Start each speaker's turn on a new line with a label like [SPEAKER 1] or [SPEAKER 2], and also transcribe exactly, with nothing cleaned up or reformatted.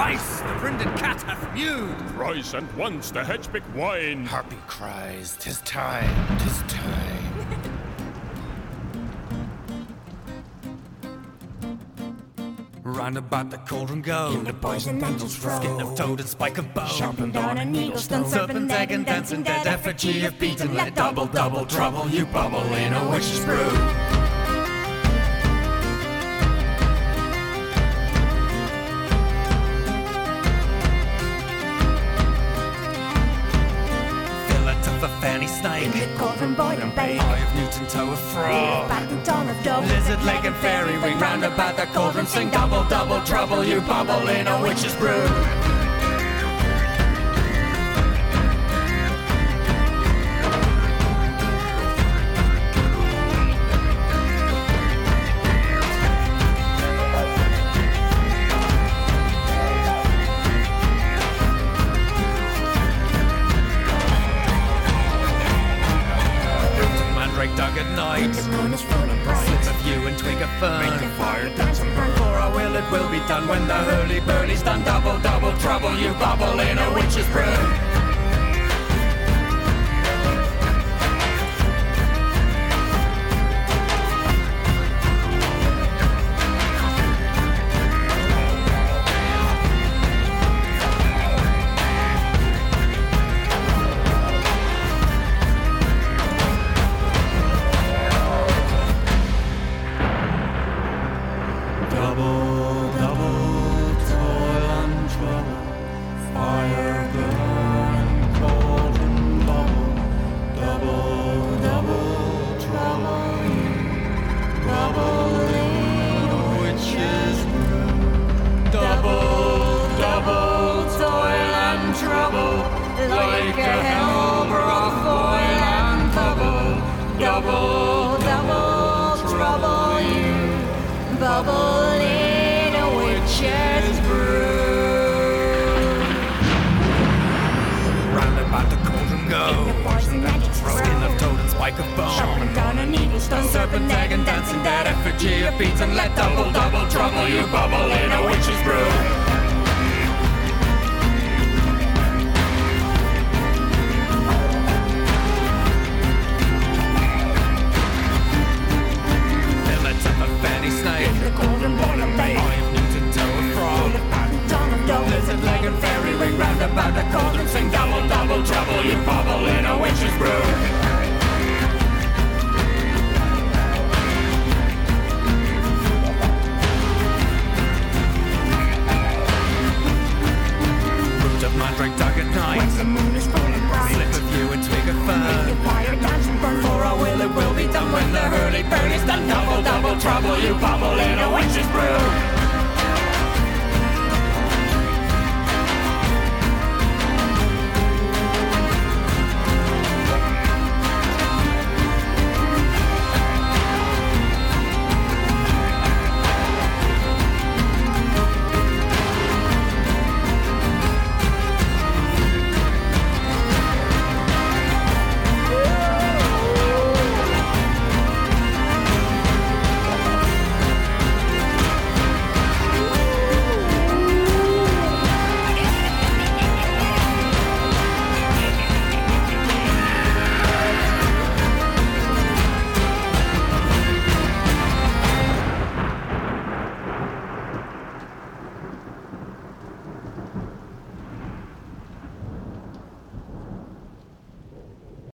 [SPEAKER 1] Thrice the brinded cat hath mewed.
[SPEAKER 2] Thrice and once the hedgepick whined.
[SPEAKER 3] Harpy cries, 'tis time, 'tis time.
[SPEAKER 1] Round about the cauldron go.
[SPEAKER 4] In the poison angels roll.
[SPEAKER 1] Skin of toad and spike of bone.
[SPEAKER 4] Sharpened on a needle stone.
[SPEAKER 1] Serpent egg and dancing dead effigy of beaten. Let double, double trouble you bubble in a witch's brew. Fanny snake,
[SPEAKER 4] cauldron boil and bake.
[SPEAKER 1] Eye of Newton, toe of frog,
[SPEAKER 4] Batten tongue of dove.
[SPEAKER 1] lizard leg and fairy ring. Round about the cauldron sing double, double trouble you bubble in a witch's brew. Dug at night,
[SPEAKER 4] the moon is full and bright.
[SPEAKER 1] slip of yew and twig of fern.
[SPEAKER 4] Make the fire dance and burn.
[SPEAKER 1] For our will it will be done when the hurly-burly's done. Double, double trouble you bubble in a witch's brew.
[SPEAKER 5] Double, double toil and trouble, fire burn, cold and bubble. Double, double trouble you, bubble in a witch's brew. Double, double toil and trouble, like a hell-brought foil and bubble. Double, double trouble you, bubble in a witch's brew.
[SPEAKER 1] Round about the cauldron go.
[SPEAKER 4] In the poison angels roll.
[SPEAKER 1] Skin of toad and spike of bone.
[SPEAKER 4] Sharpened on a needle stone.
[SPEAKER 1] Serpent egg and dancing dead effigy of beaten. Let double, double trouble you bubble in a witch's brew.
[SPEAKER 4] Cauldron boil and bake.
[SPEAKER 1] Eye of Newton, toe of frog,
[SPEAKER 4] Batten tongue of dove.
[SPEAKER 1] lizard leg and fairy ring. Round about the cauldron sing double, double trouble you bubble in a witch's brew. Root of mandrake dug at night,
[SPEAKER 4] When the moon is full and bright.
[SPEAKER 1] slip of yew and twig of
[SPEAKER 4] Make the
[SPEAKER 1] fern.
[SPEAKER 4] fire dance and burn.
[SPEAKER 1] For our will it will be done when the hurly-burly's done. Double, double trouble you bubble in a witch's brew.